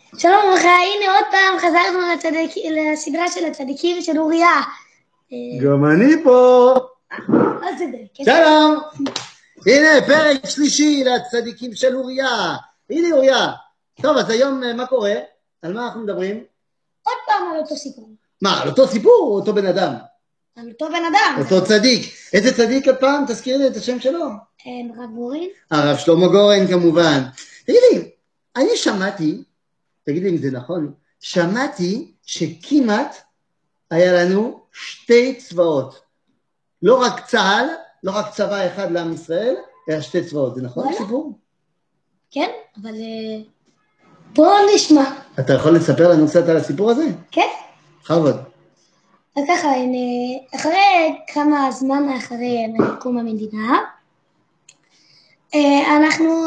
שלום וברכה, הנה עוד פעם חזרנו לסדרה של הצדיקים של אוריה. גם אני פה. מה זה זה? שלום. הנה פרק שלישי לצדיקים של אוריה. הנה אוריה. טוב, אז היום מה קורה? על מה אנחנו מדברים? עוד פעם על אותו סיפור. מה, על אותו סיפור או אותו בן אדם? על אותו בן אדם. אותו צדיק. איזה צדיק הפעם? תזכיר לי את השם שלו. הרב גורן. הרב שלמה גורן כמובן. תגידי, אני שמעתי, תגידי אם זה נכון, שמעתי שכמעט היה לנו שתי צבאות. לא רק צה"ל, לא רק צבא אחד לעם ישראל, אלא שתי צבאות. זה נכון הסיפור? כן, אבל בואו נשמע. אתה יכול לספר לנו קצת על הסיפור הזה? כן. בכבוד. אז ככה, אחרי כמה זמן אחרי קום המדינה, אנחנו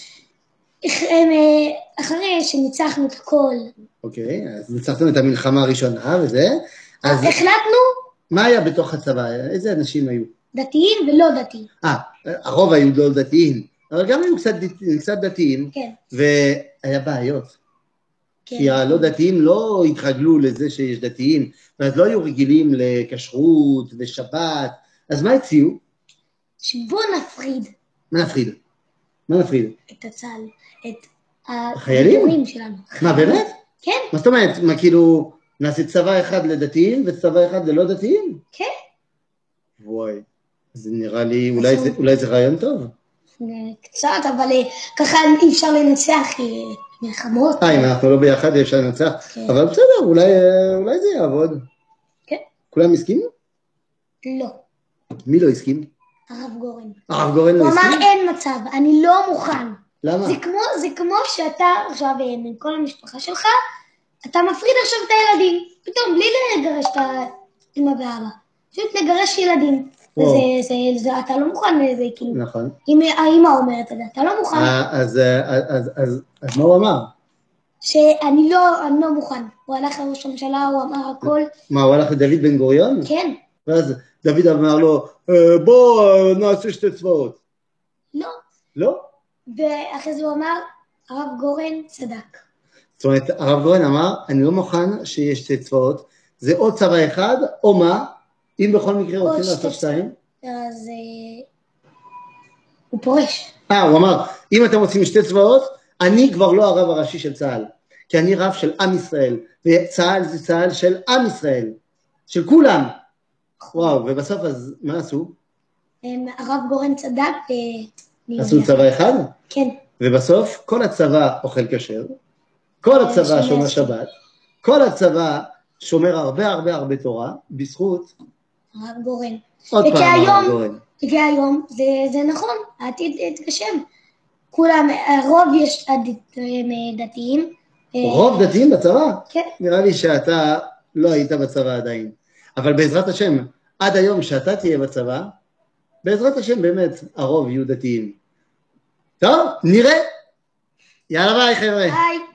אחרי שניצחנו את הכל. אוקיי, אז ניצחנו את המלחמה הראשונה וזה. אז החלטנו. מה היה בתוך הצבא? איזה אנשים היו? דתיים ולא דתיים. הרוב היו לא דתיים, אבל גם היו קצת דתיים. כן. והיה בעיות. כן. כי הלא דתיים לא התרגלו לזה שיש דתיים, ואז לא היו רגילים לכשרות ושבת. אז מה הציעו? שבוא נפריד. מה נפריד? מה נפריד? את הצה"ל, את החיילים שלנו. מה, באמת? כן. מה זאת אומרת? מה, כאילו, נעשה צבא אחד לדתיים וצבא אחד ללא דתיים? כן. וואי, זה נראה לי, אולי זה רעיון טוב. קצת, אבל ככה אי אפשר לנצח מלחמות. אם אנחנו לא ביחד אפשר לנצח, אבל בסדר, אולי זה יעבוד. כן. כולם הסכימו? לא. מי לא הסכים? הרב גורן. הרב גורן לא הסכים? הוא אמר אין מצב, אני לא מוכן. למה? זה כמו שאתה עכשיו עם כל המשפחה שלך, אתה מפריד עכשיו את הילדים, פתאום בלי לגרש את האמא ואבא, פשוט לגרש ילדים. אתה לא מוכן לזה, כאילו. נכון. אם האמא אומרת את זה, אתה לא מוכן. אז מה הוא אמר? שאני לא מוכן. הוא הלך לראש הממשלה, הוא אמר הכל. מה, הוא הלך לדוד בן גוריון? כן. ואז דוד אמר לו, בוא נעשה שתי צבאות. לא. לא? ואחרי זה הוא אמר, הרב גורן צדק. זאת אומרת, הרב גורן אמר, אני לא מוכן שיש שתי צבאות, זה או צבא אחד, או מה? אם בכל מקרה רוצים לעשות שתיים? אז הוא פורש. הוא אמר, אם אתם רוצים שתי צבאות, אני כבר לא הרב הראשי של צה"ל, כי אני רב של עם ישראל, וצה"ל זה צה"ל של עם ישראל, של כולם. וואו, ובסוף אז מה עשו? הרב גורן צדק. עשו צבא אחד? כן. ובסוף כל הצבא אוכל כשר, כל הצבא שומר שבת, כל הצבא שומר הרבה תורה, בזכות הרב גורן. עוד פעם הרב גורן. וכהיום זה נכון, העתיד התגשם. כולם, הרוב יש דתיים. רוב דתיים בצבא? כן. נראה לי שאתה לא היית בצבא עדיין. אבל בעזרת השם, עד היום שאתה תהיה בצבא, בעזרת השם באמת הרוב יהיו דתיים. טוב, נראה. יאללה ביי חבר'ה. ביי.